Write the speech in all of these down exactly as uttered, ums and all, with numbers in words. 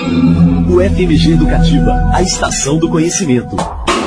O F M G Educativa, a estação do conhecimento.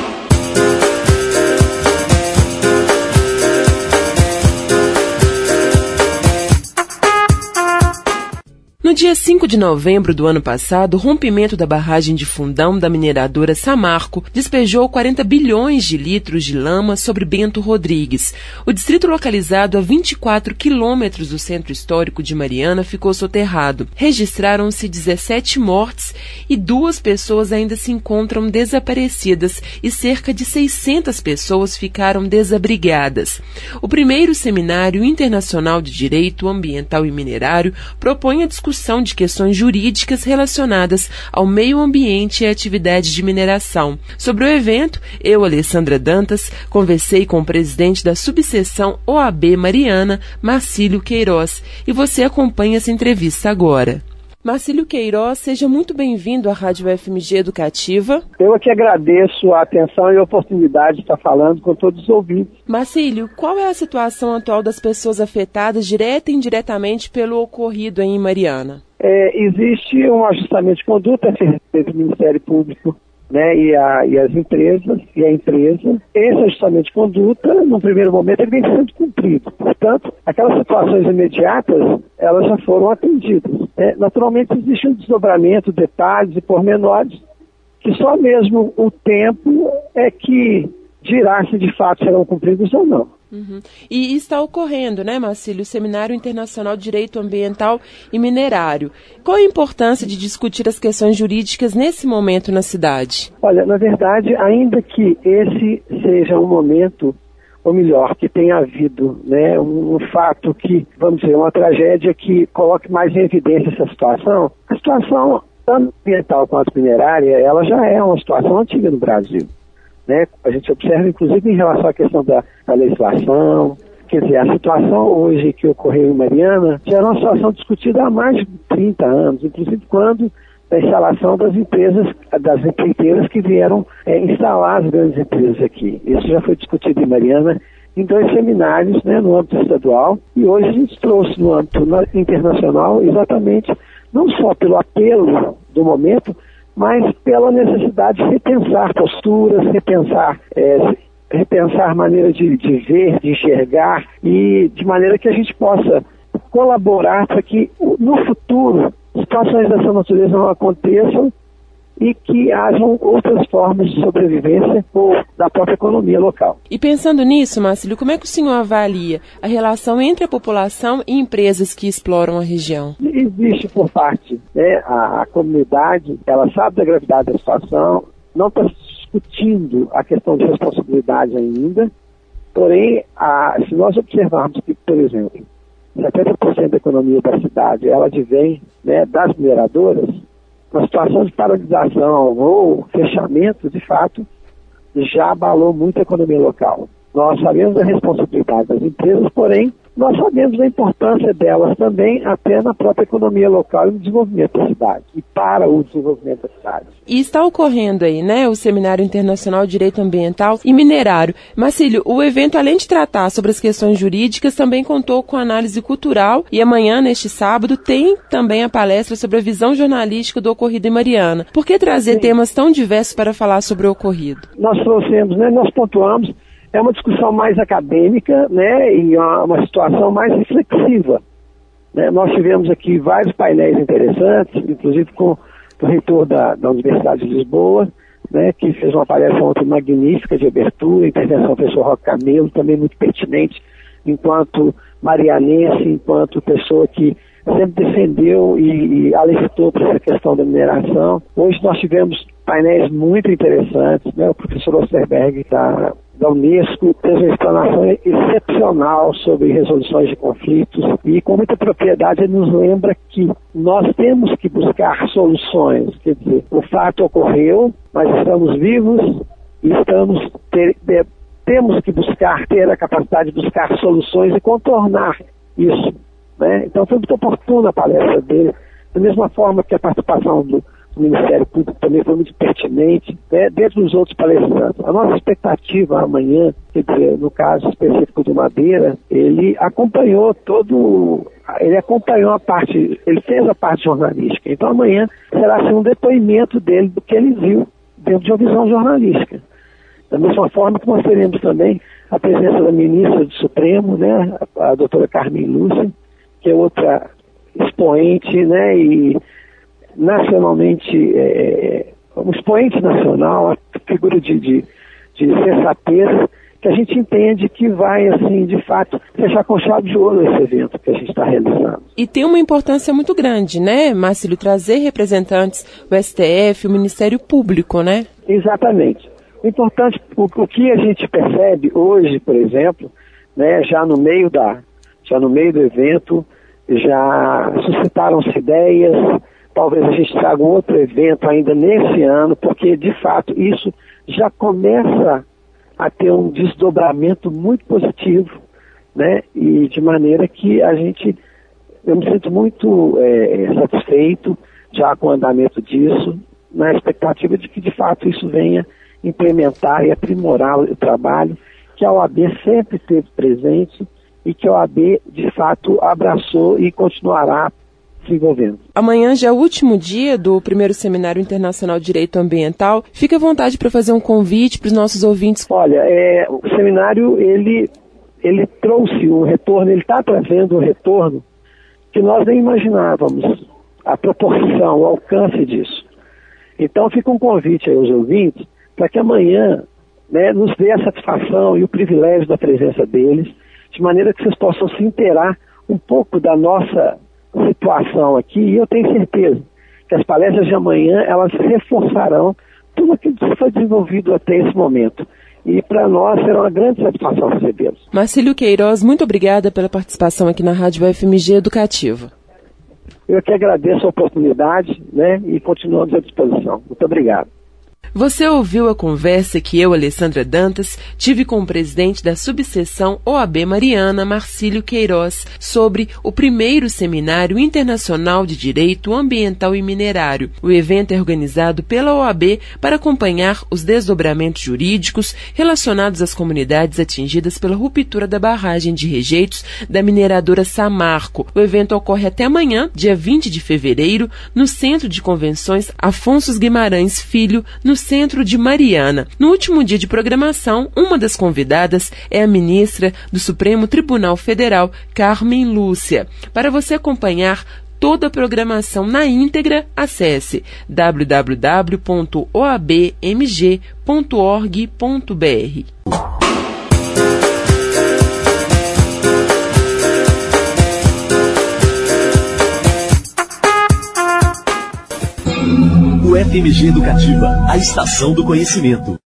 No dia cinco de novembro do ano passado, o rompimento da barragem de Fundão da mineradora Samarco despejou quarenta bilhões de litros de lama sobre Bento Rodrigues. O distrito, localizado a vinte e quatro quilômetros do centro histórico de Mariana, ficou soterrado. Registraram-se dezessete mortes e duas pessoas ainda se encontram desaparecidas e cerca de seiscentas pessoas ficaram desabrigadas. O primeiro Seminário Internacional de Direito Ambiental e Minerário propõe a discussão de questões jurídicas relacionadas ao meio ambiente e atividade de mineração. Sobre o evento, eu, Alessandra Dantas, conversei com o presidente da subseção O A B Mariana, Marcílio Queiroz, e você acompanha essa entrevista agora. Marcílio Queiroz, seja muito bem-vindo à Rádio F M G Educativa. Eu aqui agradeço a atenção e a oportunidade de estar falando com todos os ouvintes. Marcílio, qual é a situação atual das pessoas afetadas direta e indiretamente pelo ocorrido em Mariana? É, existe um ajustamento de conduta entre o Ministério Público, né, e, a, e as empresas, e a empresa. Esse ajustamento de conduta, no primeiro momento, ele vem sendo cumprido. Portanto, aquelas situações imediatas, elas já foram atendidas. É, naturalmente, existe um desdobramento, detalhes e pormenores, que só mesmo o tempo é que dirá se de fato serão cumpridos ou não. Uhum. E está ocorrendo, né, Marcílio, o Seminário Internacional de Direito Ambiental e Minerário. Qual a importância de discutir as questões jurídicas nesse momento na cidade? Olha, na verdade, ainda que esse seja um momento, ou melhor, que tenha havido, né, um, um fato que, vamos dizer, uma tragédia que coloque mais em evidência essa situação, a situação tanto ambiental quanto minerária, ela já é uma situação antiga no Brasil. Né? A gente observa, inclusive, em relação à questão da, da legislação. Quer dizer, a situação hoje que ocorreu em Mariana já era uma situação discutida há mais de trinta anos, inclusive quando a instalação das empresas, das empreiteiras que vieram é, instalar as grandes empresas aqui. Isso já foi discutido em Mariana em dois seminários, né, no âmbito estadual, e hoje a gente trouxe no âmbito internacional exatamente, não só pelo apelo do momento, mas pela necessidade de repensar posturas, repensar, é, repensar maneira de, de ver, de enxergar, e de maneira que a gente possa colaborar para que no futuro situações dessa natureza não aconteçam e que hajam outras formas de sobrevivência ou da própria economia local. E pensando nisso, Marcílio, como é que o senhor avalia a relação entre a população e empresas que exploram a região? Existe por parte, né, a, a comunidade, ela sabe da gravidade da situação, não está discutindo a questão de responsabilidade ainda, porém, a, se nós observarmos que, por exemplo, setenta por cento da economia da cidade, ela advém, né, das mineradoras, uma situação de paralisação ou fechamento, de fato, já abalou muito a economia local. Nós sabemos da responsabilidade das empresas, porém, nós sabemos da importância delas também até na própria economia local e no desenvolvimento da cidade, e para o desenvolvimento da cidade. E está ocorrendo aí, né, o Seminário Internacional de Direito Ambiental e Minerário. Marcílio, o evento, além de tratar sobre as questões jurídicas, também contou com análise cultural e amanhã, neste sábado, tem também a palestra sobre a visão jornalística do ocorrido em Mariana. Por que trazer Sim. temas tão diversos para falar sobre o ocorrido? Nós trouxemos, né, nós pontuamos. É uma discussão mais acadêmica, né, e uma, uma situação mais reflexiva. Né? Nós tivemos aqui vários painéis interessantes, inclusive com o reitor da, da Universidade de Lisboa, né, que fez uma palestra ontem magnífica de abertura, intervenção do professor Roque Camelo, também muito pertinente, enquanto marianense, enquanto pessoa que sempre defendeu e, e alertou para essa questão da mineração. Hoje nós tivemos painéis muito interessantes, né, o professor Osterberg da da Unesco fez uma explanação excepcional sobre resoluções de conflitos e com muita propriedade ele nos lembra que nós temos que buscar soluções, quer dizer, o fato ocorreu, mas estamos vivos e estamos ter, ter, temos que buscar, ter a capacidade de buscar soluções e contornar isso, né? Então foi muito oportuna a palestra dele, da mesma forma que a participação do o Ministério Público também foi muito pertinente, né, dentro dos outros palestrantes. A nossa expectativa amanhã, quer dizer, no caso específico do Madeira, ele acompanhou todo, ele acompanhou a parte, ele fez a parte jornalística. Então amanhã será assim, um depoimento dele do que ele viu dentro de uma visão jornalística. Da mesma forma que nós teremos também a presença da ministra do Supremo, né, a, a doutora Carmen Lúcia, que é outra expoente, né, e nacionalmente, é, um expoente nacional, a figura de, de, de sensatez, que a gente entende que vai, assim, de fato, fechar com chave de ouro esse evento que a gente está realizando. E tem uma importância muito grande, né, Marcílio, trazer representantes do S T F, o Ministério Público, né? Exatamente. O importante, o, o que a gente percebe hoje, por exemplo, né, já no meio da, já no meio do evento, já suscitaram-se ideias. Talvez a gente traga um outro evento ainda nesse ano, porque, de fato, isso já começa a ter um desdobramento muito positivo, né? E de maneira que a gente, eu me sinto muito é, satisfeito já com o andamento disso, na expectativa de que, de fato, isso venha implementar e aprimorar o trabalho que a O A B sempre esteve presente e que a O A B, de fato, abraçou e continuará se envolvendo. Amanhã já é o último dia do primeiro Seminário Internacional de Direito Ambiental. Fique à vontade para fazer um convite para os nossos ouvintes. Olha, é, o seminário, ele, ele trouxe um retorno, ele está trazendo um retorno que nós nem imaginávamos, a proporção, o alcance disso. Então fica um convite aí aos ouvintes para que amanhã, né, nos dê a satisfação e o privilégio da presença deles, de maneira que vocês possam se inteirar um pouco da nossa situação aqui, e eu tenho certeza que as palestras de amanhã, elas reforçarão tudo aquilo que foi desenvolvido até esse momento. E para nós será uma grande satisfação recebê-los. Marcílio Queiroz, muito obrigada pela participação aqui na Rádio F M G Educativa. Eu que agradeço a oportunidade, né, e continuamos à disposição. Muito obrigado. Você ouviu a conversa que eu, Alessandra Dantas, tive com o presidente da subseção O A B Mariana, Marcílio Queiroz, sobre o primeiro Seminário Internacional de Direito Ambiental e Minerário. O evento é organizado pela O A B para acompanhar os desdobramentos jurídicos relacionados às comunidades atingidas pela ruptura da barragem de rejeitos da mineradora Samarco. O evento ocorre até amanhã, dia vinte de fevereiro, no Centro de Convenções Afonso Guimarães Filho, no Centro de Mariana. No último dia de programação, uma das convidadas é a ministra do Supremo Tribunal Federal, Carmen Lúcia. Para você acompanhar toda a programação na íntegra, acesse w w w ponto o a b m g ponto org ponto b r. O F M G Educativa, a estação do conhecimento.